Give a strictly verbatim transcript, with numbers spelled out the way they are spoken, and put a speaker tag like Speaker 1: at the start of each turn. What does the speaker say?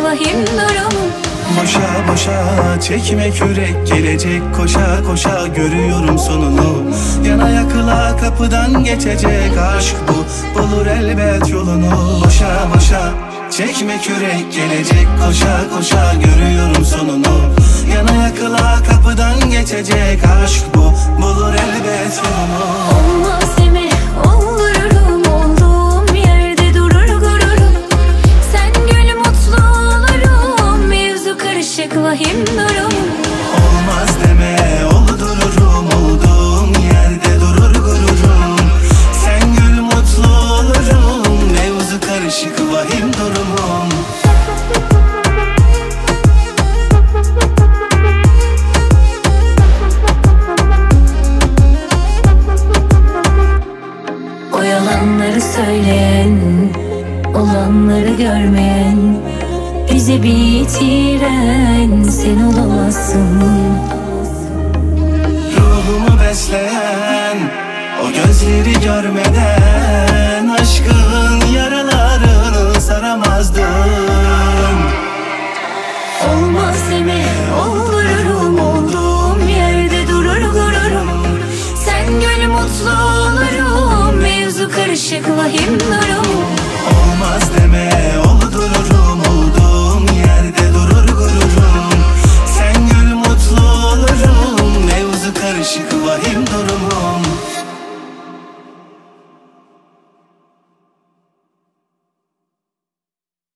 Speaker 1: vahim durumum.
Speaker 2: Boşa boşa çekme kürek, gelecek koşa koşa görüyorum sonunu. Yana yakıla kapıdan geçecek aşk bu, bulur elbet yolunu. Boşa boşa çekme kürek, gelecek koşa koşa görüyorum sonunu. Yana yakıla kapıdan geçecek aşk bu, bulur elbet yolunu.
Speaker 1: Olmaz deme olurum, olduğum yerde durur gururum. Sen gül mutlu olurum, mevzu karışık vahim durumum.
Speaker 2: Olmaz deme oldururum, olduğum yerde durur gururum. Sen gül mutlu olurum, mevzu karışık vahim durumum.
Speaker 1: O yalanları söyleyen, olanları görmeyen, bizi bitiren sen olamazsın.
Speaker 2: Ruhumu besleyen o gözleri görmeden aşkın yaralarını saramazdım.
Speaker 1: Olmaz deme olurum, olduğum yerde durur gururum. Sen gül mutlu olurum, mevzu karışık vahim durumum.
Speaker 2: Olmaz deme oldururum, olduğum yerde durur gururum. Sen gül mutlu olurum, mevzu karışık vahim durumum.